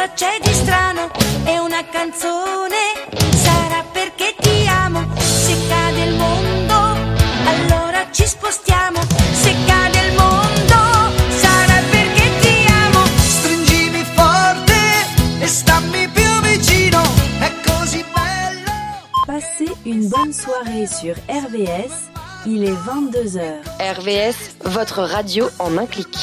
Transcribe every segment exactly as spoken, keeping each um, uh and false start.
cosa c'è di strano? È una canzone, sarà perché ti amo. Se cade il mondo, allora ci spostiamo. Se cade il mondo, sarà perché ti amo. Stringimi forte e stammi più vicino, è così bello. Passez une bonne soirée sur R V S, il est vingt-deux heures. R V S, votre radio en un clic.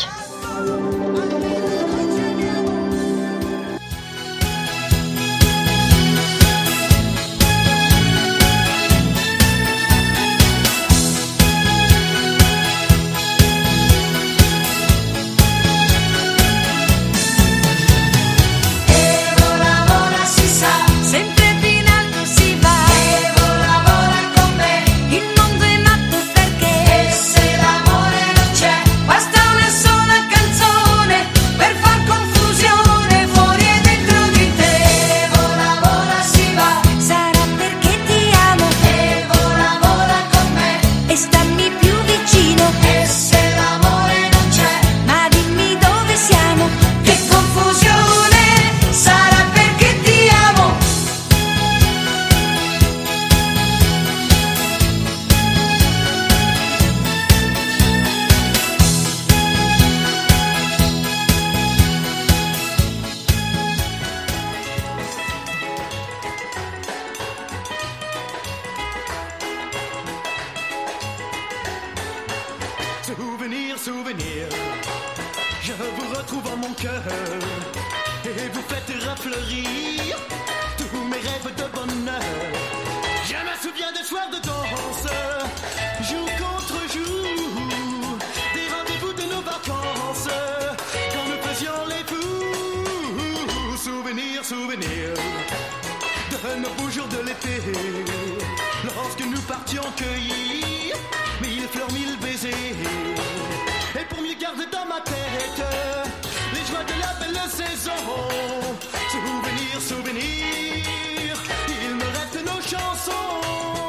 Souvenir, souvenir, je vous retrouve en mon cœur et vous faites refleurir tous mes rêves de bonheur. Je me souviens des soirs de danse, jour contre jour, des rendez-vous de nos vacances, quand nous faisions les fous. Souvenir, souvenir, de nos beaux jours de l'été, lorsque nous partions cueillir mille fleurs, mille baisers. Et pour mieux garder dans ma tête les joies de la belle saison. Souvenir, souvenir, il me reste nos chansons.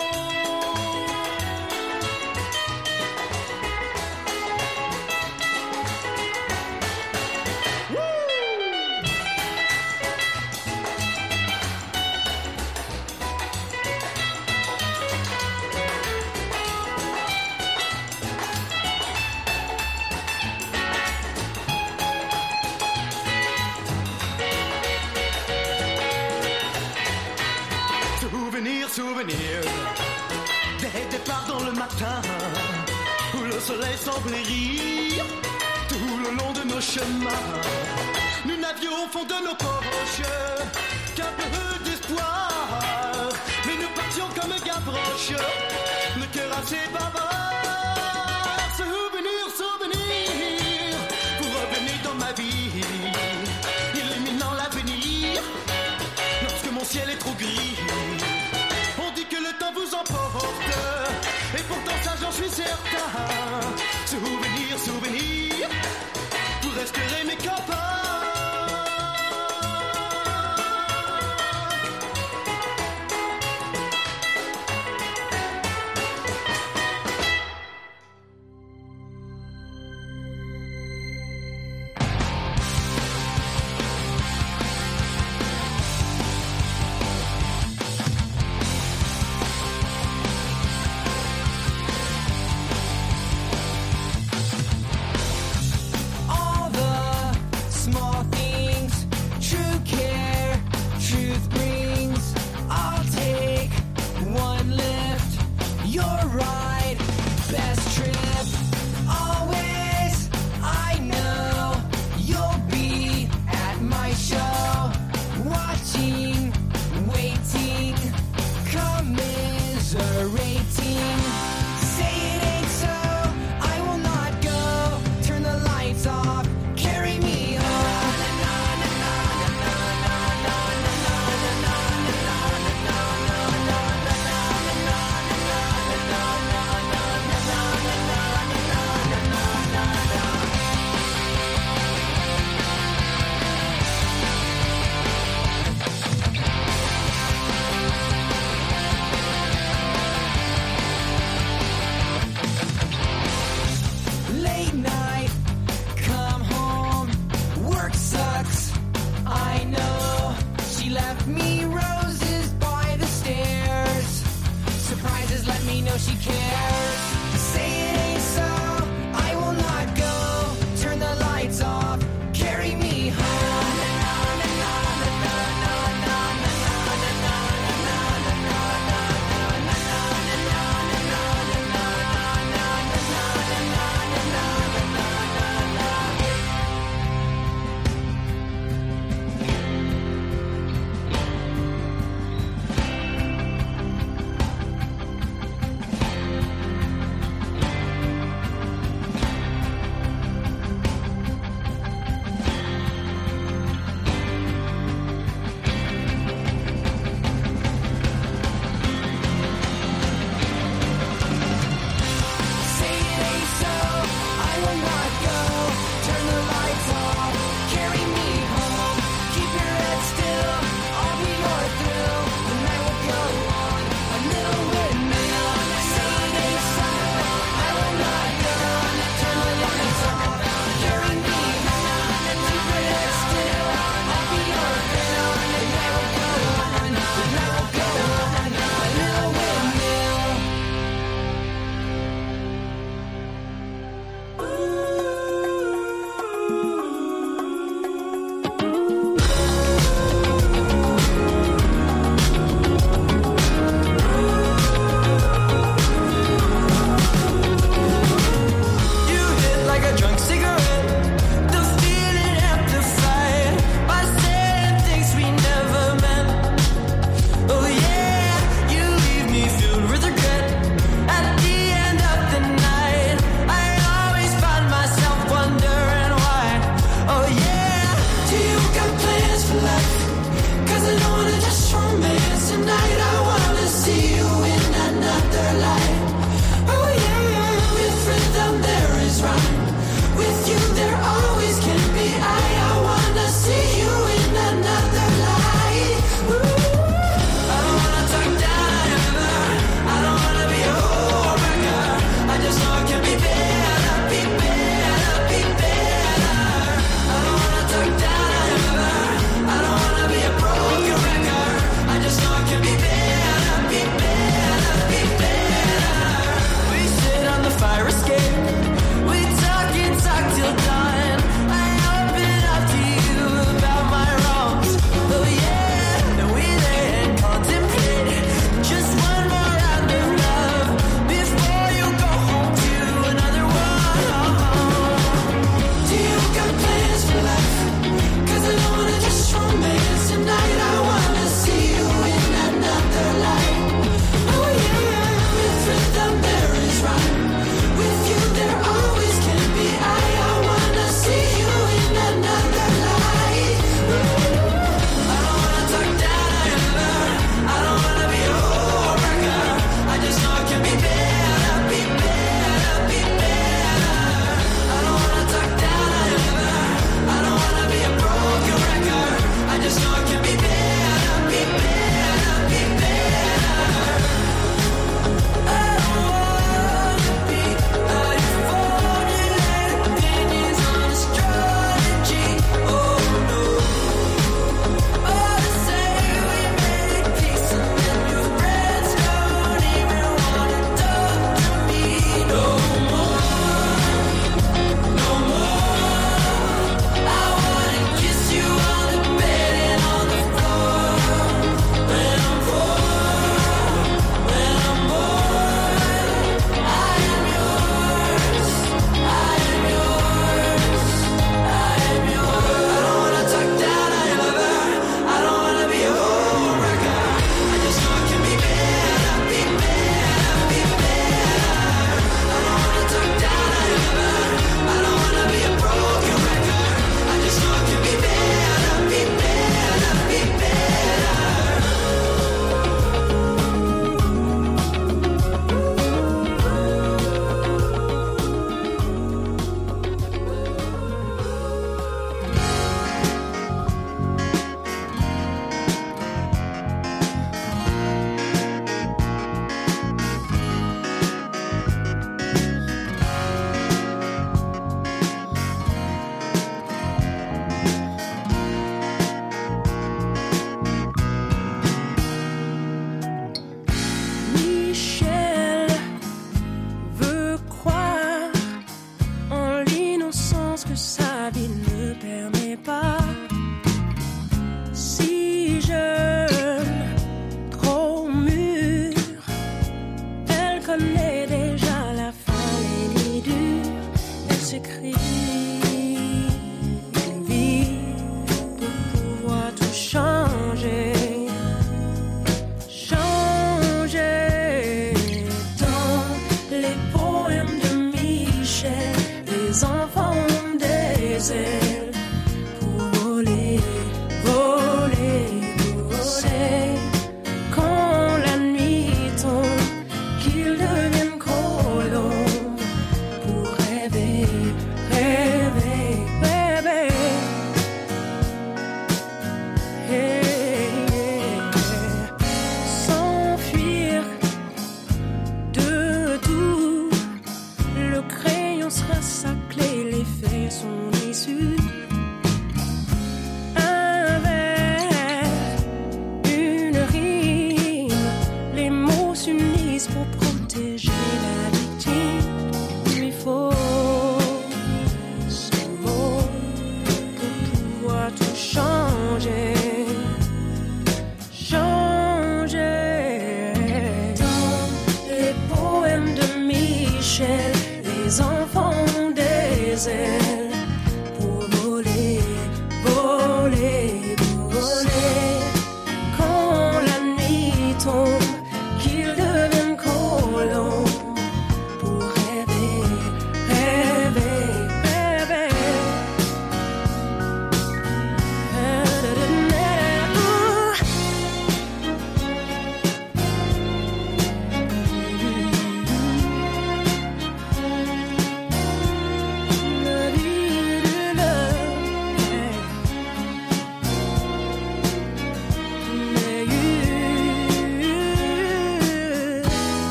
Souvenir, souvenir, des départs dans le matin, où le soleil semblait rire, tout le long de nos chemins. Nous n'avions au fond de nos poches qu'un peu d'espoir, mais nous partions comme Gavroche, le cœur assez bavard. Souvenir, souvenir, vous revenez dans ma vie, illuminant l'avenir, lorsque mon ciel est trop gris. Vous emporte, et pourtant ça j'en suis certain. Souvenir, souvenir, vous resterez mes copains. I know she left me roses by the stairs. Surprises let me know she cares. Say it ain't so, I will not go. Turn the lights off, carry me home.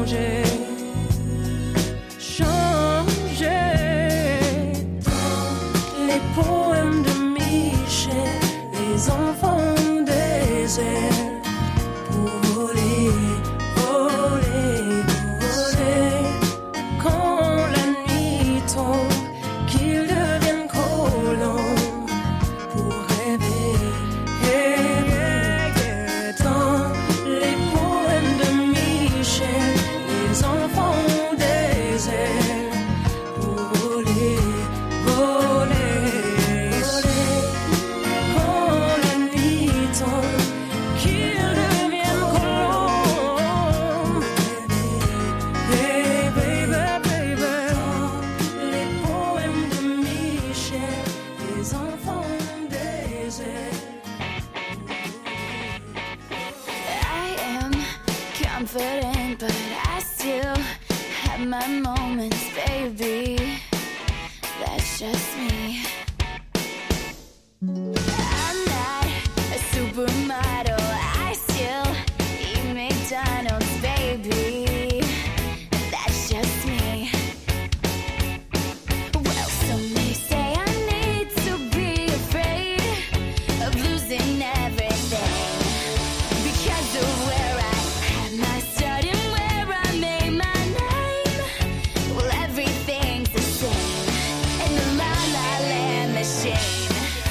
changer, changer. Dans les poèmes de Michel, les enfants des airs, pour voler, voler, voler. Quand la nuit tombe, qu'ils deviennent colons, pour rêver, rêver. Dans les poèmes de Michel, les enfants des airs, pour voler, voler, voler. Quand la nuit tombe, qu'ils deviennent colons, hey baby, baby. Les poèmes de Michel, les enfants des airs. I am confident, but I still have my moments, baby. That's just me. I'm not a supermodel. I still eat McDonald's, baby. That's just me. Well, some may say I need to be afraid of losing everything because of where I had my start and where I made my name. Well, everything's the same in the La La Land machine.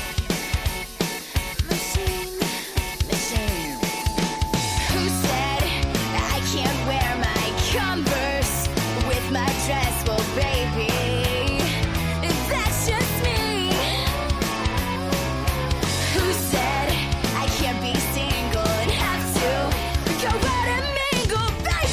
Machine, machine. Who said I can't wear my Converse with my dress? Well, baby, that's just me. Who said I can't be single and have to go out and mingle,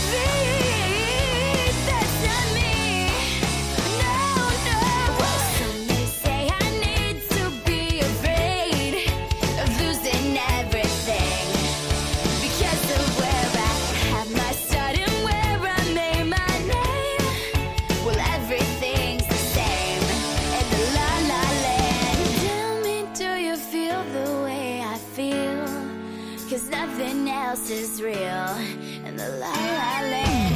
baby? That's not me. No, no. Well, some may say I need to be afraid of losing everything because of where I had my start and where I made my name. Well, everything's the same in the La La Land. Tell me, do you feel the way I feel? Cause nothing else is real in the La La Land.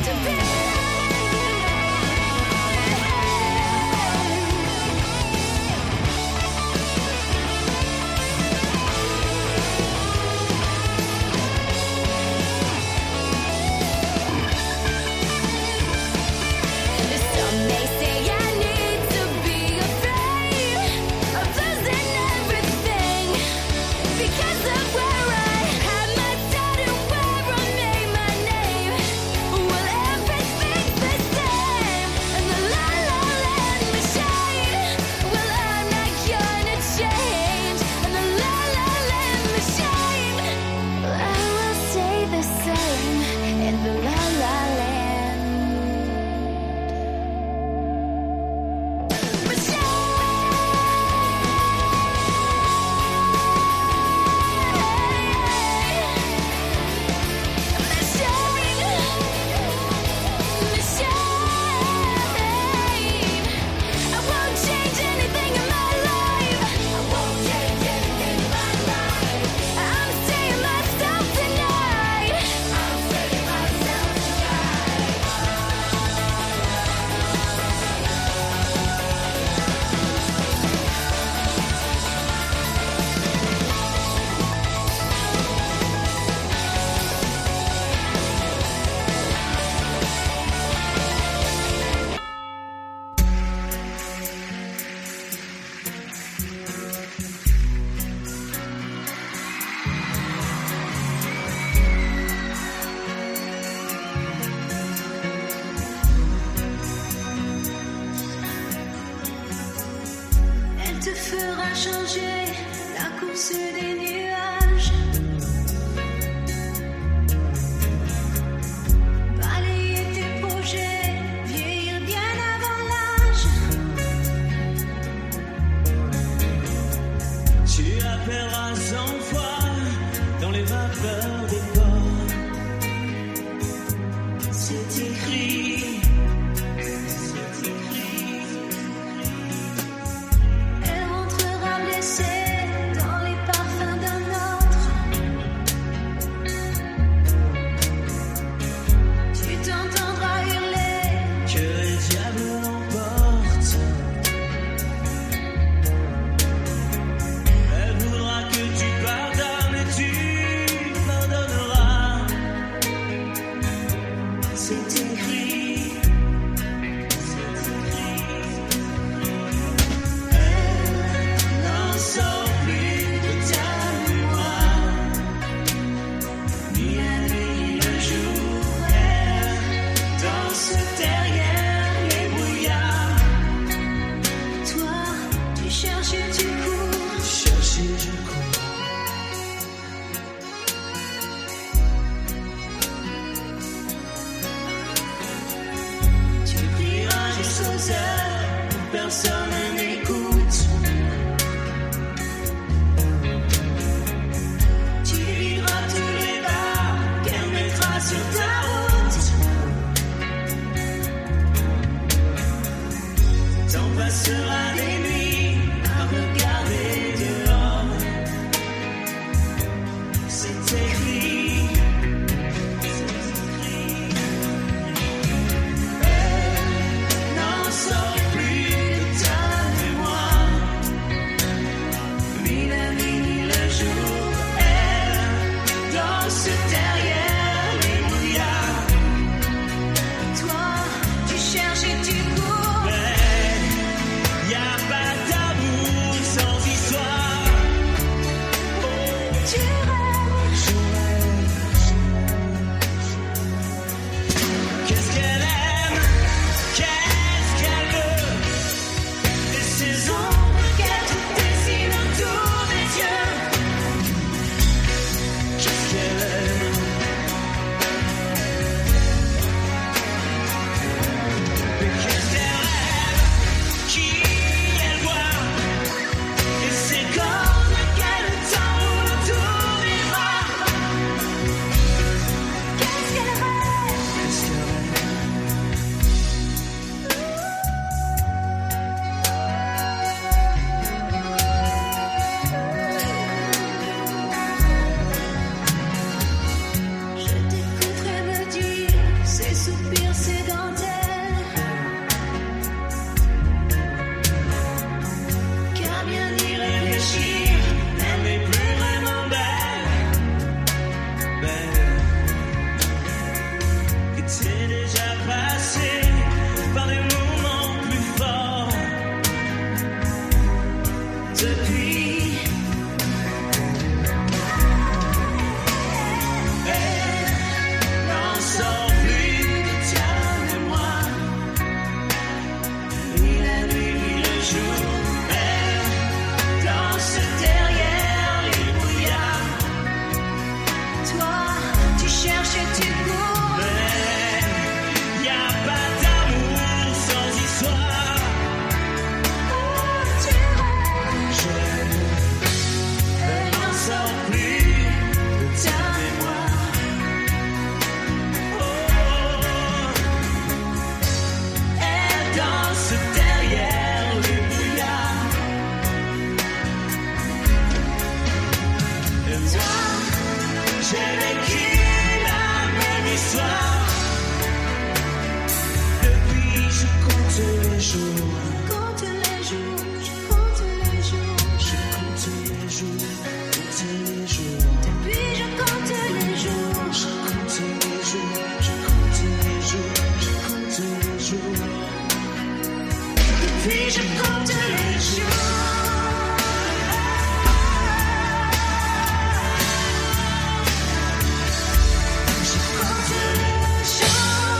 Some may say I need to be afraid of losing everything because of where I had my start and where I made my name. Well, everything's the same in the La La Land machine. Well, I'm not gonna change in the La La Land machine. Well, I will stay the same in the La La Land. Elle te fera changer la course des nuages. Balayer tes projets, vieillir bien avant l'âge. Tu appelleras cent fois dans les vapeurs des ports. C'est écrit, c'est écrit. Elle rentrera blessée dans les parfums d'un autre. Tu t'entendras seul, personne ne m'écoute. Tu vivras tous les bas qu'elle mettra sur ta route. T'en passeras des nuits à regarder dehors. C'est écrit. Elle n'en sort plus de ta mémoire. Ni la nuit ni le jour, elle danse derrière les brouillards. Toi, tu cherches et tu cours. Mais y a pas d'amour sans histoire. Oh, Tu rêves. je rêve. Qu'est-ce qu'elle aime? Qu'est-ce qu'elle veut? Des saisons qu'elle dessine autour des yeux. Qu'est-ce qu'elle aime? Mais qu'est-ce qu'elle rêve? Qui elle voit? Et c'est comme qu'elle t'enroule autour des bras. Qu'est-ce qu'elle rêve? Qu'est-ce qu'elle rêve? Je t'écouterai me dire ces soupirs, ces dentelles. Car bien y réfléchir, elle n'est plus vraiment belle. Belle. Et t'es déjà passé par des moments plus forts. Depuis, elle n'en sort plus de ta mémoire. Ni la nuit ni le jour, elle danse derrière les brouillards. Toi, tu cherches et tu cours. Mais y a pas d'amour sans histoire. Oh, tu rêves. Je rêve, elle n'en sort plus de ta mémoire. Oh, elle danse derrière les brouillards. Et moi, j'ai vécu la même histoire. Depuis, je compte les jours. Compte les jours, je compte les jours. Je compte les jours, compte les jours. Puis je compte les jours. Je compte les jours, je compte les jours, je compte les jours. Depuis je compte les jours. Je compte les jours.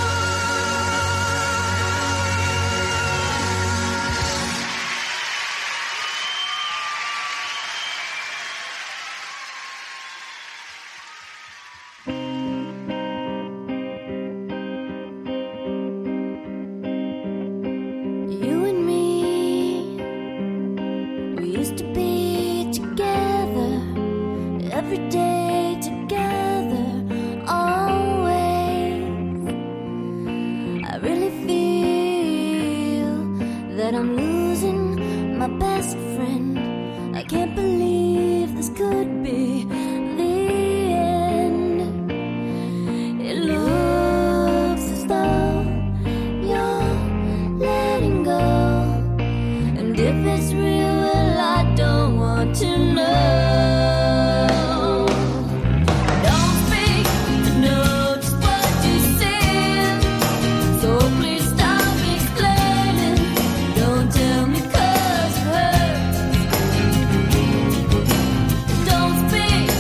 You and me, we used to be together, every day together, always. I really feel that I'm losing my best friend. I can't believe this could be the end. It looks as though you're letting go, and if it's real, well, I don't want to know. Don't speak, I know just what you said, so please stop explaining. Don't tell me 'cause it hurts. Don't speak,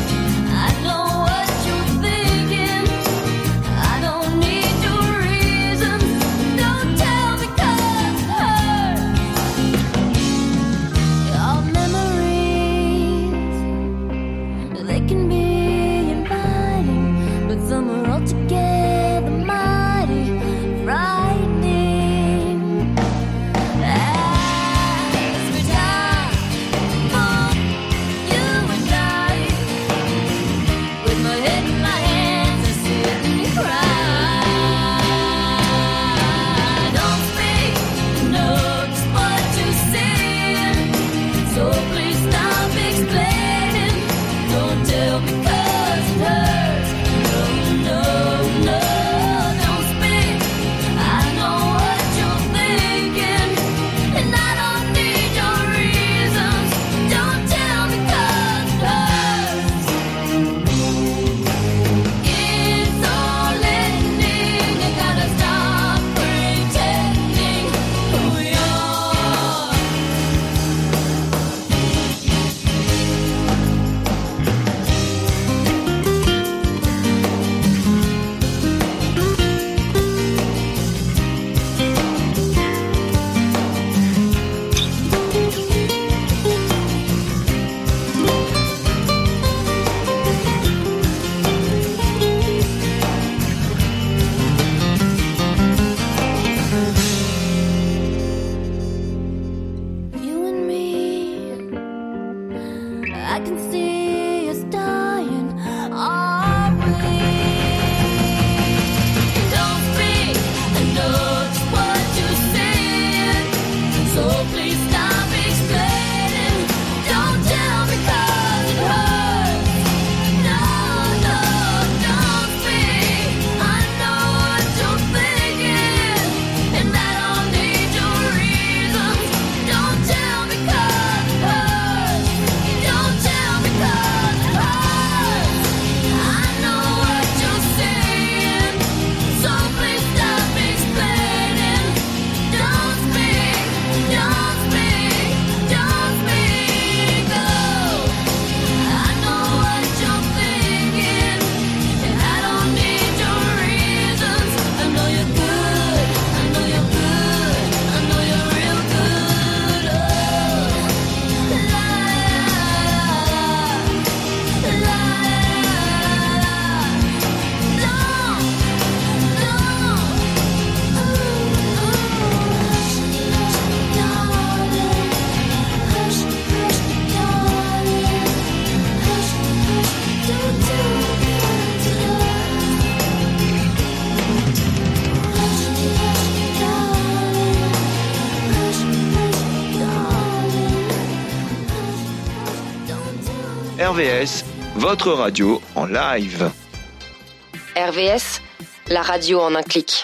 R V S, votre radio en live. R V S, la radio en un clic.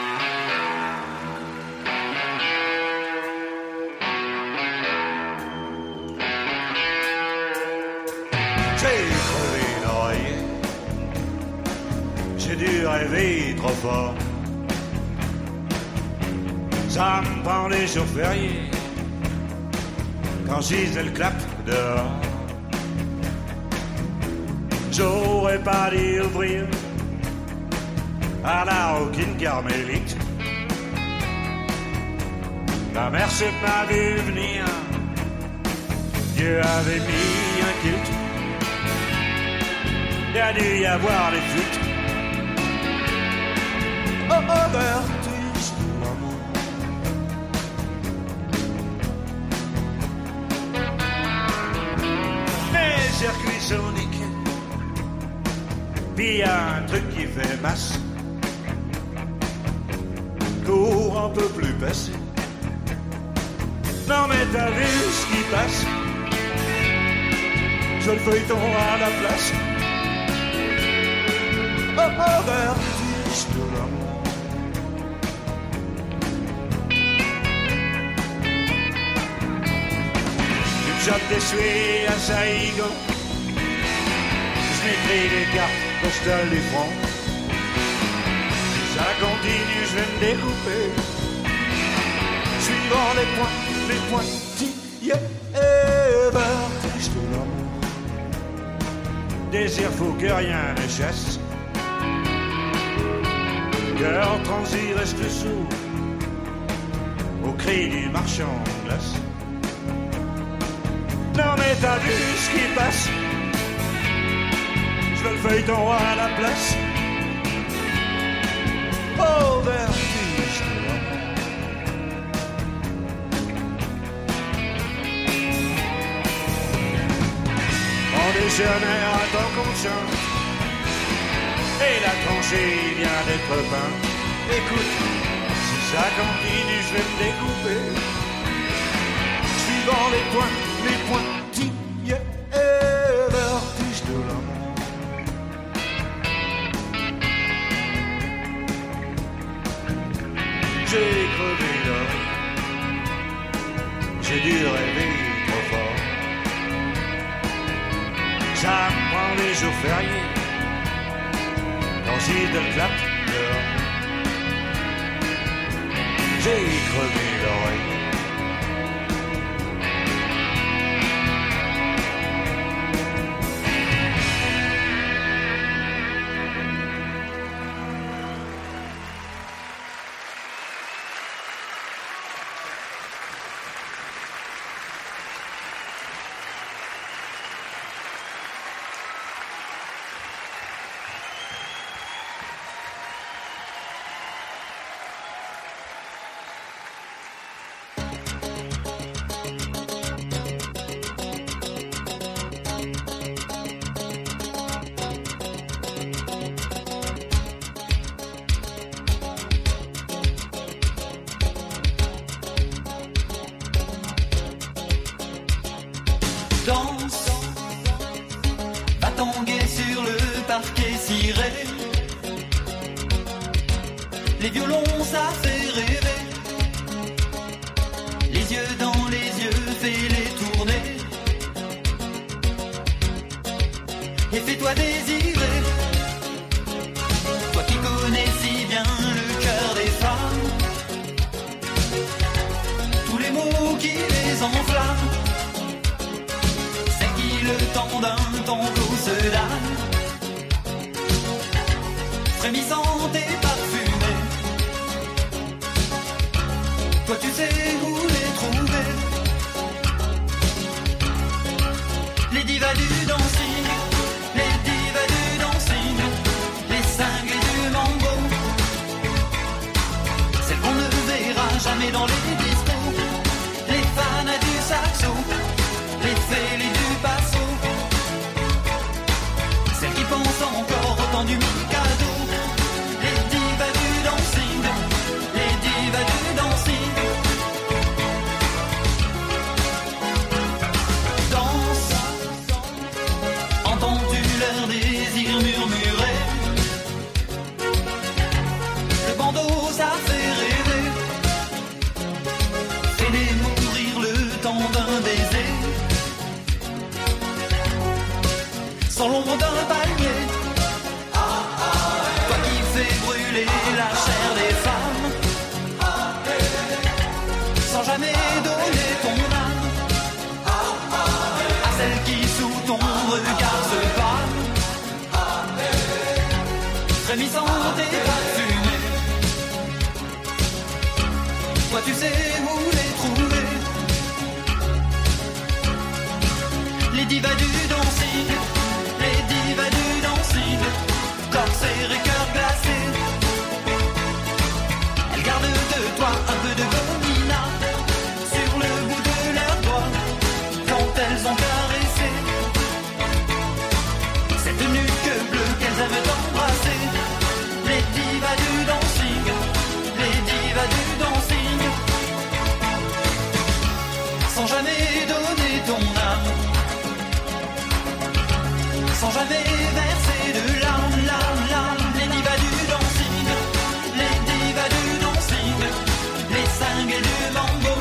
J'ai crevé l'oreiller, j'ai dû rêver trop fort. Ça me pendait sur férié quand Gisèle le clap dehors. J'aurais pas dû ouvrir à la roquine carmélite. Ma mère s'est pas vue venir, Dieu avait mis un kilt. Il y a dû y avoir des fuites. Oh, oh, vertige de l'amour. Les circuits soniques, puis y a un truc qui fait masse. Cours un peu plus passé. Non mais t'as vu ce qui passe? Je le feuilleton à la place. Oh, oh, vertige de l'amour. Une shot d'essuie à Saïgon. Je m'écris des cartes postales du front. Si ça continue, je vais me découper. Suivant les points, les pointillés. Vertige de l'amour. Désir fou que rien ne chasse. Cœur transi reste sourd au cri du marchand de glace. Non mais t'as vu ce qui passe? Je veux le feuilleton à la place. Oh, vertige de l'amour. On déchaînait à tant qu'on chante. Et la tranchée vient d'être peinte. Écoute, si ça continue, je vais me découper. Suivant les points, les pointillés. Vertige de l'amour. J'ai crevé l'oreille. J'ai dû rêver trop fort. Ça me prend les jours fériés. Quand Gisèle le clap dehors. J'ai crevé l'oreille. Danse, va tanguer sur le parquet ciré. Les violons, ça fait rêver. Les yeux dans les yeux, fais-les tourner. Et fais-toi désirer. Toi qui connais si bien le cœur des femmes. Tous les mots qui les enflamment. Le temps d'un tango se damne, frémissante et parfumée. Toi tu sais où les trouver. Les divas du dancing, les divas du dancing, les cinglés du mambo, celles qu'on ne verra jamais dans les discos, les fans du saxo, les félix du passo. Celles qui pensent encore au temps du Mikado. Les divas du dancing, les divas du dancing. Danse, Toi tu sais où les trouver. Les divas du dancing, les divas du dancing, corsaires et cœur glacé. Elles gardent de toi un peu de gomina sur le bout de leurs doigts quand elles ont caressé cette nuque bleue qu'elles aiment embrasser. Les divas du dancing, les divas du dancing, sans jamais donner ton âme, sans jamais verser de larmes, larmes, larmes. Les divas du dancing, les divas du dancing, les cinglés du mambo,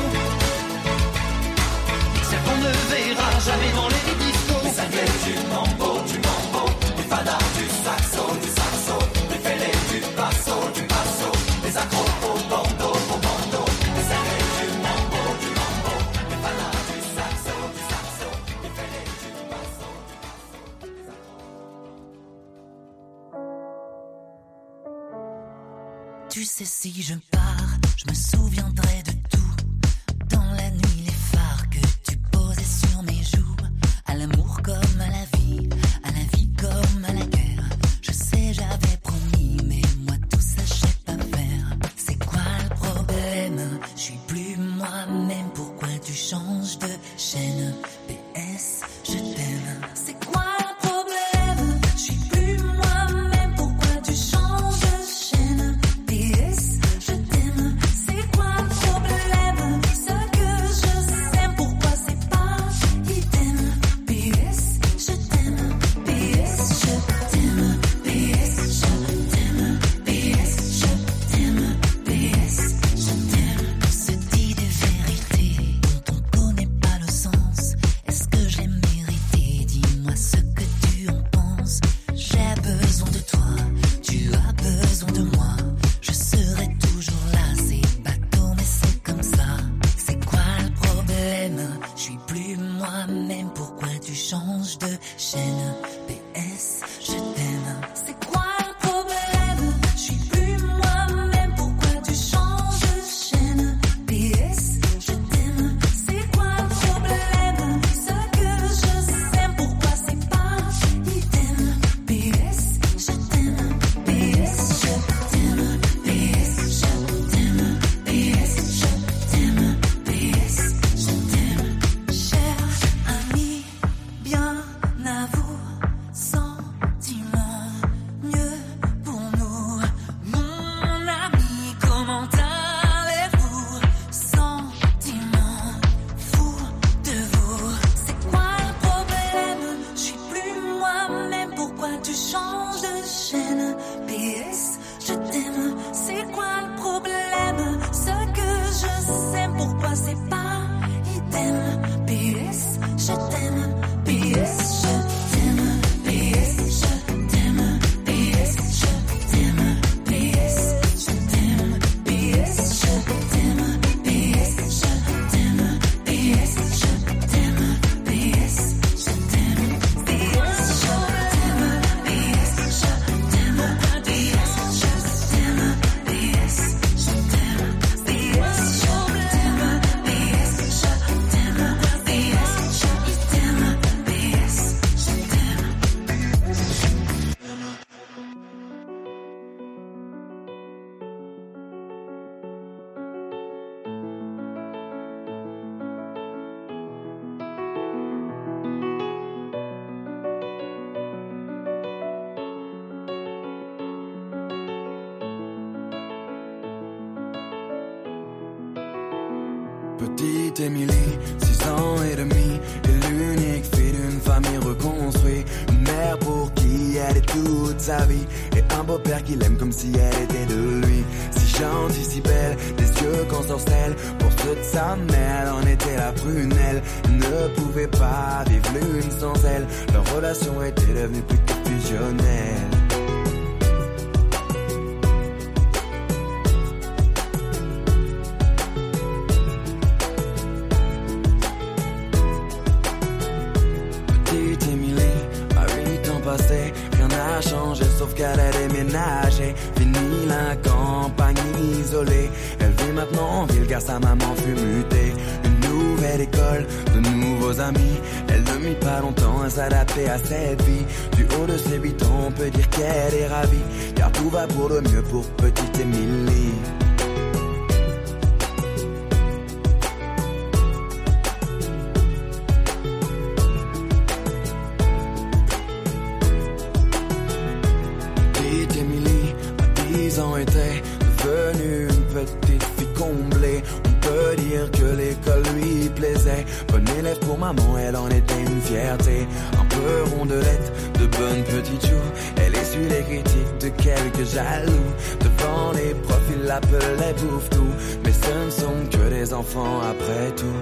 celles qu'on ne verra jamais dans les discos. Les cinglés du mambo, du mambo, les fadas du saxo, du saxo, les fêlés du basso, du basso, les accros au bando, au bando. Les cinglés du mambo, du mambo, les fadas du saxo, du saxo, les fêlés du basso, du basso. Tu sais, si je pars, je me souviendrai de tout. Dans la nuit, les phares que tu posais sur mes joues. À l'amour comme à la vie, à la vie comme à la guerre. Je sais, j'avais promis, mais moi tout ça, je sais pas faire. C'est quoi le problème? Je suis plus moi-même, pourquoi tu changes de chaîne? P S, je t'aime. C'est quoi le problème? Je suis plus moi-même, pourquoi tu changes de chaîne? P S, je t'aime. C'est quoi le problème? Ce que je sais, pourquoi c'est pas idem? P S, je t'aime. P S, je t'aime. P S, je t'aime. P S, je t'aime. P S, je t'aime. On se dit des vérités dont on connaît pas le sens. Est-ce que je l'ai mérité? Dis-moi ce que tu en penses. J'ai besoin de toi, tu as besoin de moi. Je serai toujours là, c'est bateau mais c'est comme ça. C'est quoi le problème? Je suis plus moi-même, pourquoi tu changes de chaîne? P S, je t'aime. C'est quoi le problème? Je suis plus moi-même, pourquoi tu changes de chaîne? P S, je t'aime. C'est quoi le problème? Ce que je sais, pourquoi c'est pas idem? P S, je t'aime. P S, je t'aime. P S, je t'aime. P S, je t'aime. P S, je t'aime. Cher ami, bien à vous, sentiment mieux pour nous. Mon ami, comment allez-vous? Sentiment fou de vous. C'est quoi le problème? Je suis plus moi-même, pourquoi tu changes de chaîne? P S, je t'aime. C'est quoi le problème? Ce que je sais, pourquoi c'est pas idem? P S, je t'aime. P S, je t'aime. P S, je t'aime. P S, je t'aime. P S, je t'aime. P S, je t'aime. P S, je t'aime. P S, je t'aime. P S, je t'aime. P S, je t'aime. P S, je t'aime. P S, je t'aime. P S, je t'aime. P S, je t'aime. P S, je t'aime. P S, je t'aime. P S, je t'aime. Petite Émilie, six ans et demi, et l'unique fille d'une famille reconstruite. Une mère pour qui elle est toute sa vie, et un beau-père qui l'aime comme si elle était de lui. Si gentille, si belle, des yeux qu'ensorcelle. Pour toute sa mère, elle en était la prunelle. Elle ne pouvait pas vivre l'une sans elle. Leur relation était devenue plus que fusionnelle. Rien n'a changé sauf qu'elle a déménagé. Fini la campagne isolée, elle vit Émilie maintenant en ville car sa maman fut mutée. Une nouvelle école, de nouveaux amis. Elle ne mit pas longtemps à s'adapter à cette vie. Du haut de ses huit ans, on peut dire qu'elle est ravie, car tout va pour le mieux pour petite Émilie. Petite Émilie, à dix ans, était devenue une petite fille comblée. On peut dire que l'école lui plaisait. Bonne élève pour maman, elle en était une fierté. Un peu rondelette, de bonnes petites joues. Elle essuie les critiques de quelques jaloux. Devant les profs, ils l'appelaient bouffe-tout. Mais ce ne sont que des enfants après tout.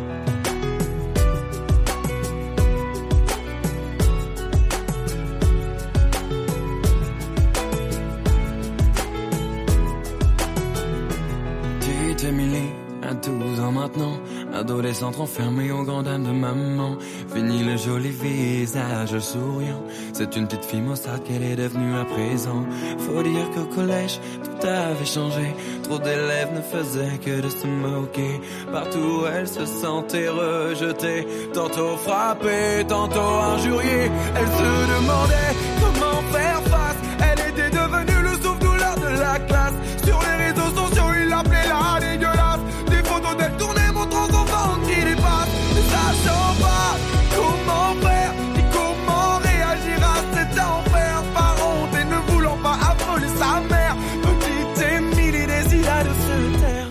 Émilie, à douze ans maintenant, adolescente enfermée aux grandes dames de maman. Fini le joli visage souriant, c'est une petite fille maussade qu'elle est devenue à présent. Faut dire qu'au collège, tout avait changé. Trop d'élèves ne faisaient que de se moquer. Partout elle se sentait rejetée, tantôt frappée, tantôt injuriée. Elle se demandait comment faire face. Elle était devenue le souffle-douleur de la classe. Sur les réseaux sociaux, il l'appelait la dégueulasse. Des photos d'elle tournées montrant son ventre qui dépasse. Ne sachant pas comment faire ni comment réagir à cet enfer. Par honte et ne voulant pas affoler sa mère, petite Émilie décida de se taire.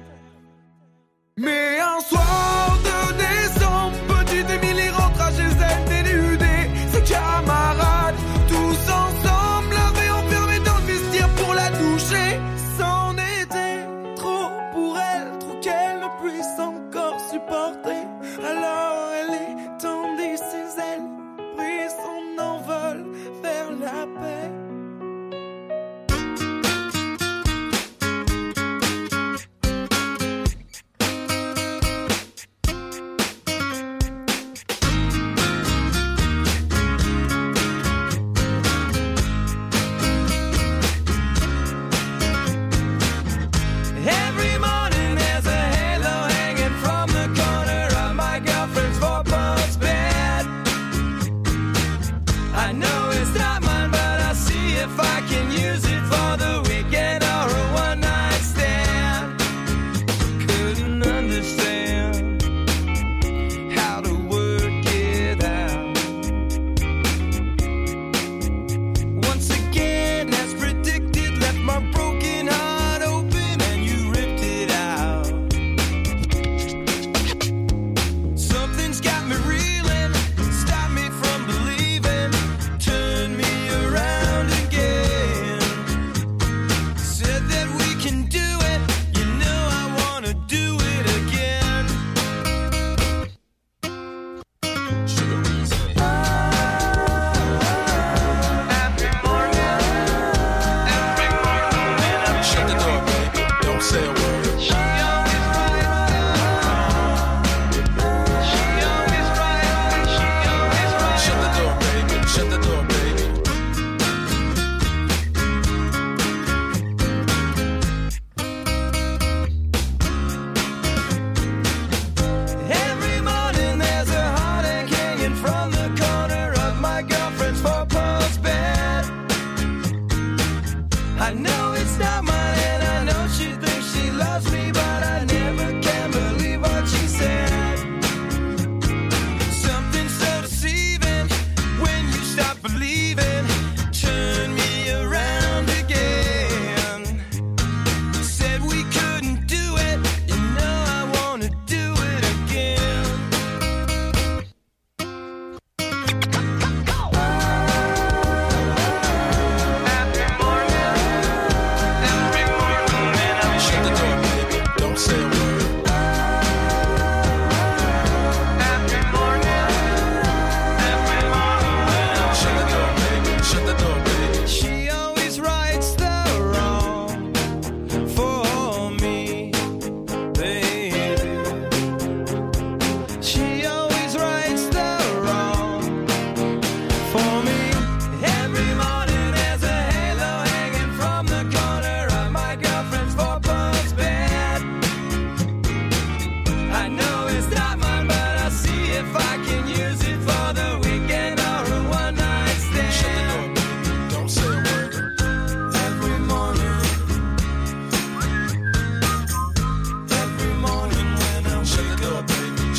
Mais un soir de décembre, petite Émilie rentra chez elle dénudée. Ses camarades, tous ensemble, l'avaient enfermée dans le vestiaire pour la toucher. C'en était trop pour elle, trop qu'elle ne puisse encore supporter. Alors elle étendit ses ailes, prit son envol vers la paix. Every morning there's a halo hanging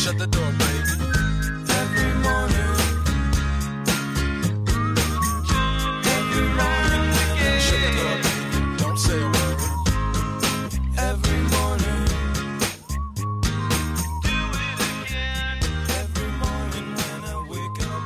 Shut the door, baby. Every morning. Every morning. Shut the door, baby. Don't say a word. Every morning. Do it again. Every morning when I wake up.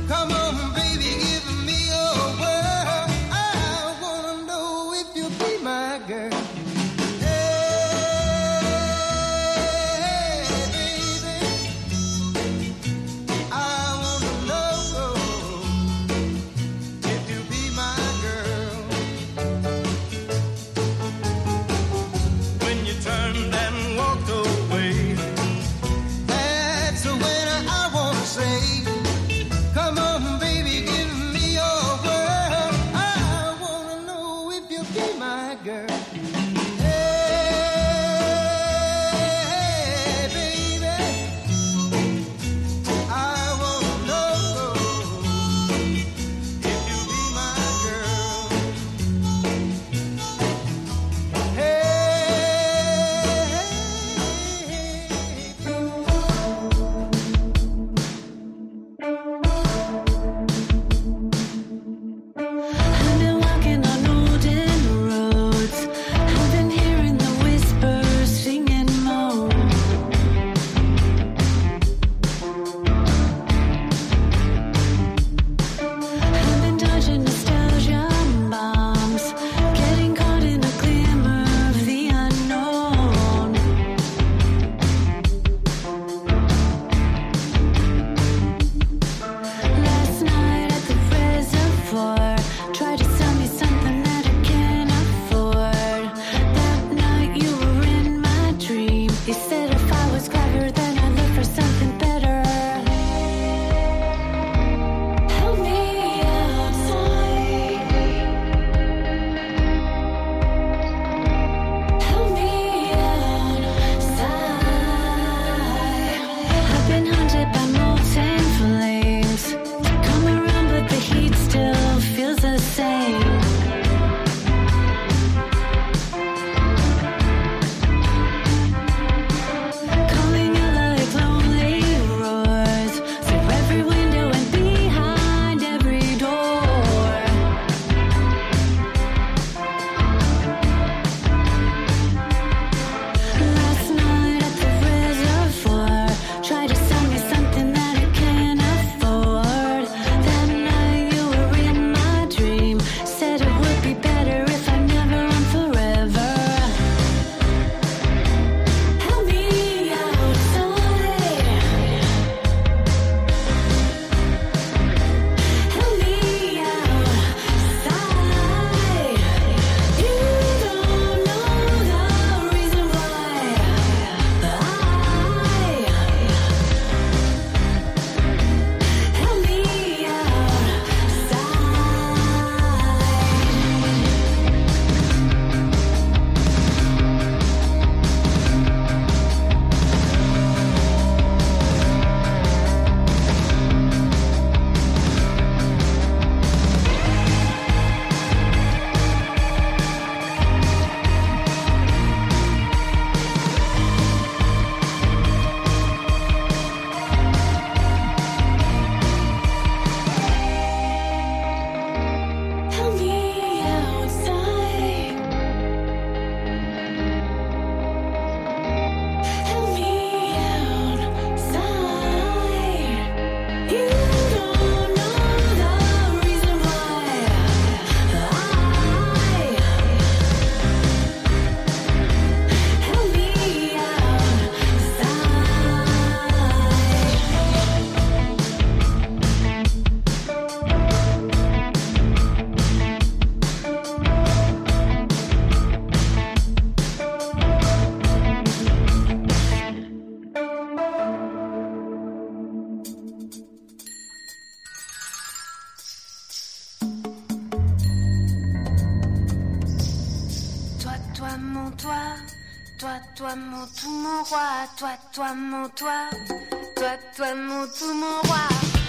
My mon toi, toi, toi, mon tout, mon roi, toi, toi, mon toi, toi, toi, mon tout, mon roi.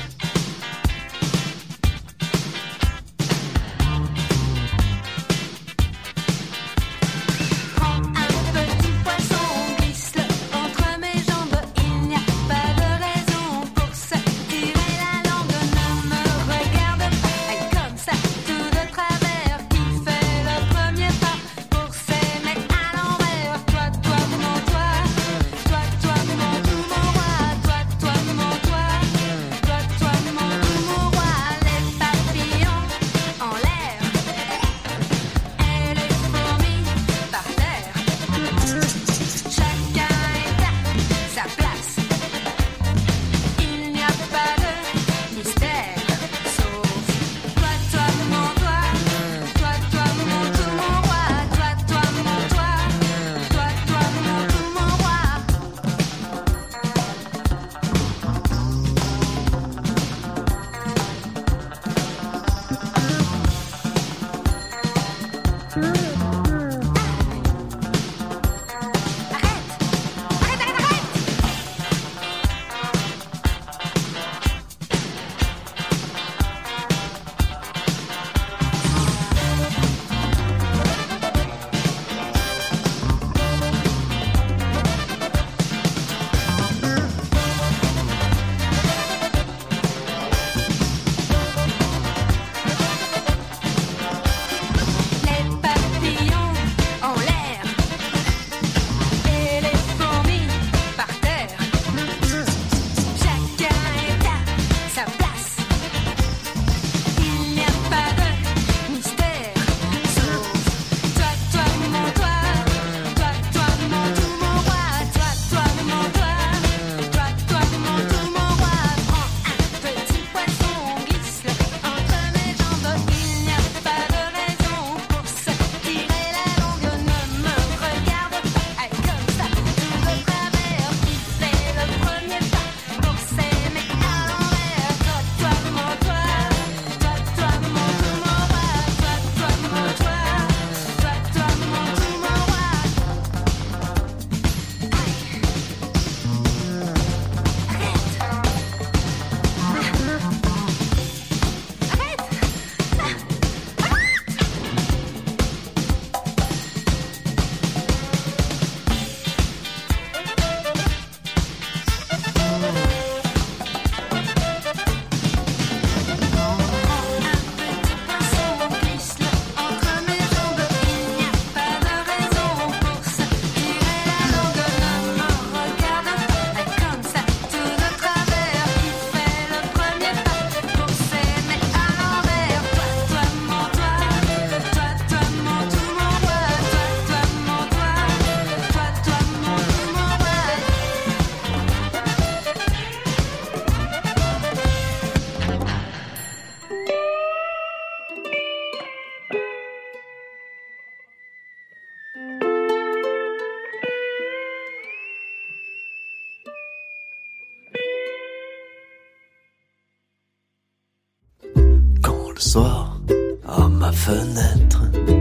Le soir, à ma fenêtre,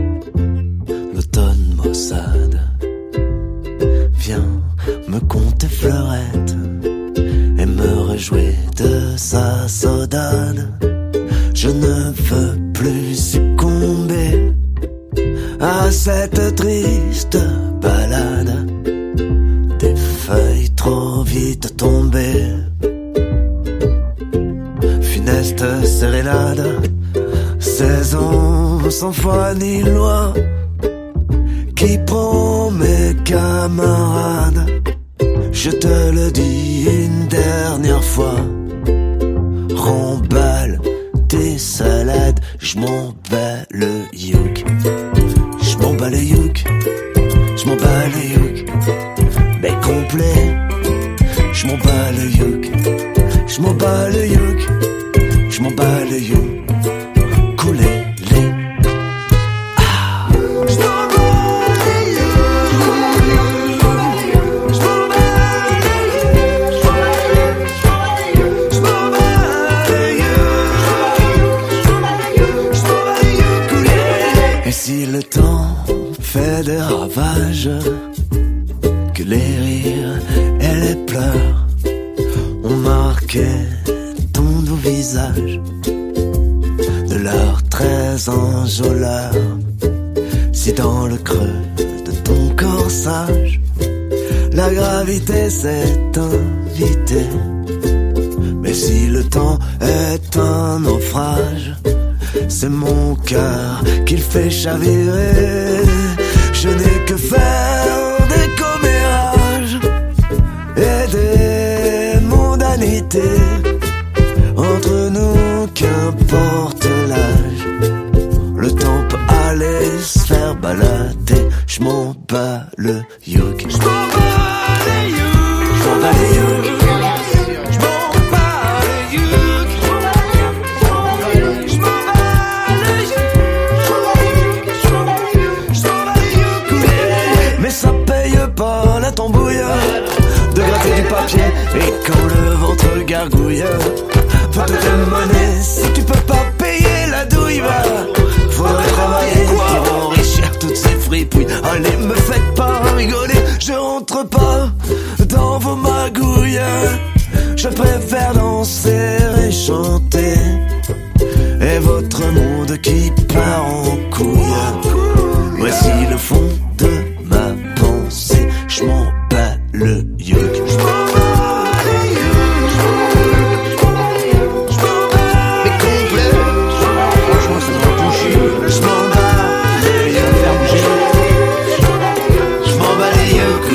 l'automne maussade vient me conter fleurette et me réjouir de sa saudade. Je ne veux plus succomber à cette triste balade, des feuilles trop vite tombées, funeste sérénade, saison sans foi ni loi, qui prend mes camarades. Je te le dis une dernière fois, remballe tes salades, j'm'en bats le youk, j'm'en bats le youk, j'm'en bats le youk, mais complet, j'm'en bats le youk, j'm'en bats le youk, j'm'en bats le youk, couler les ah. fait des ravages, que les rires et les pleurs ont marqué ton doux visage de leurs traits enjôleurs. Si dans le creux de ton corsage la gravité s'est invitée, mais si le temps est un naufrage, c'est mon cœur qu'il fait chavirer. Je n'ai que faire des commérages et des mondanités. Entre nous, qu'importe l'âge, le temps peut aller se faire balader. Je m'en bats le yoke. Je m'en bats les yoke. Je m'en bats les yoke. De gratter du papier et quand le ventre gargouille, faut te démoner si tu peux pas payer la douille. Bah, faudrait travailler pour enrichir toutes ces fripouilles. Allez, me faites pas rigoler, je rentre pas dans vos magouilles. Je préfère danser et chanter, et votre monde qui part en couille. Voici le fond de ma pensée, je m'en bats le yoke. Je m'en bats les yoke. Je m'en bats les complets. Franchement, ça doit toucher. Je m'en bats les yoke. Faire bouger. Je m'en bats les yoke.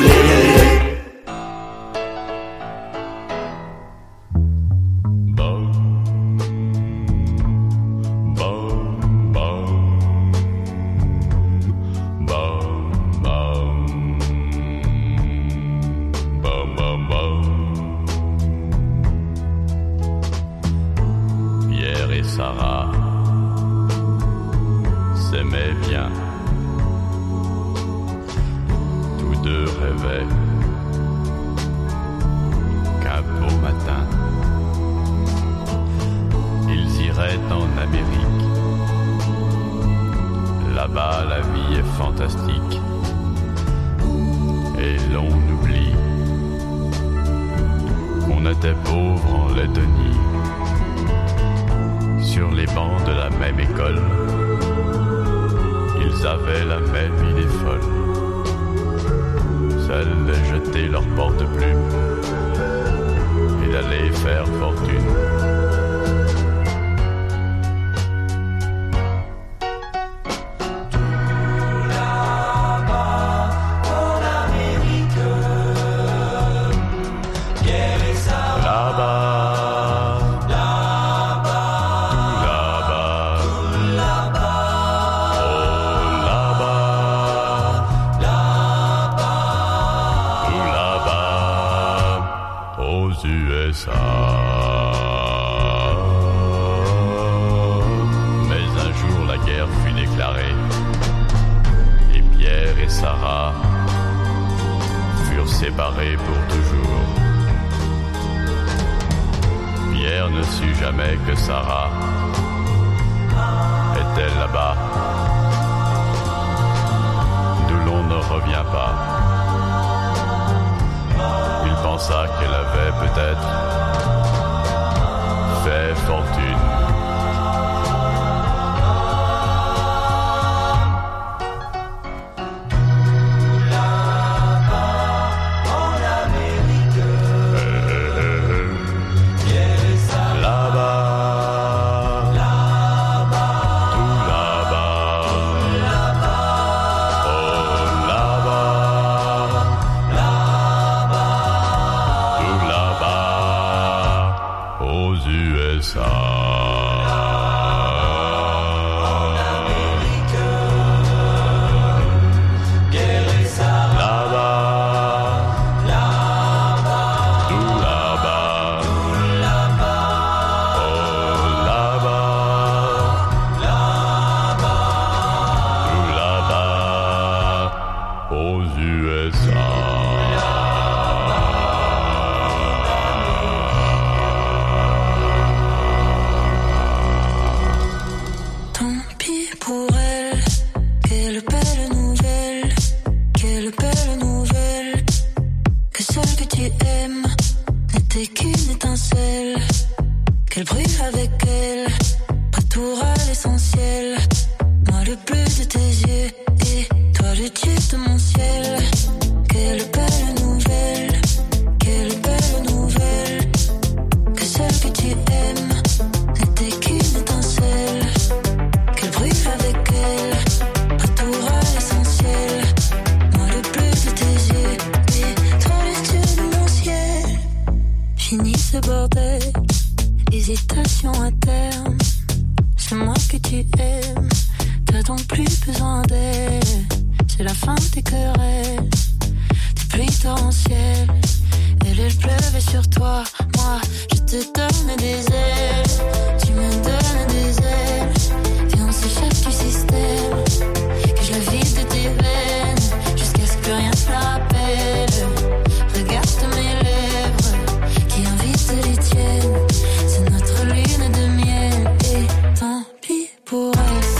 Tant pis pour elle, quelle belle nouvelle. l'essentiel. Moi le bleu de tes yeux et toi le dieu de mon ciel. Quelle belle nouvelle, quelle belle nouvelle, que celle que tu aimes n'était qu'une étincelle, qu'elle brûle avec elle, retour à l'essentiel. Moi le bleu de tes yeux et toi le dieu de mon ciel. Fini ce bordel, hésitation à terme, c'est moi que tu aimes, t'as donc plus besoin d'elle. C'est la fin des querelles, des pluies torrentielles. Elle, elle pleuvait sur toi, moi je te donne des ailes. Tu me donnes des ailes, et on s'échappe du système. Que je la vide de tes veines, jusqu'à ce que rien ne la rappelle. Regarde mes lèvres, qui invitent les tiennes. C'est notre lune de miel, et tant pis pour elle.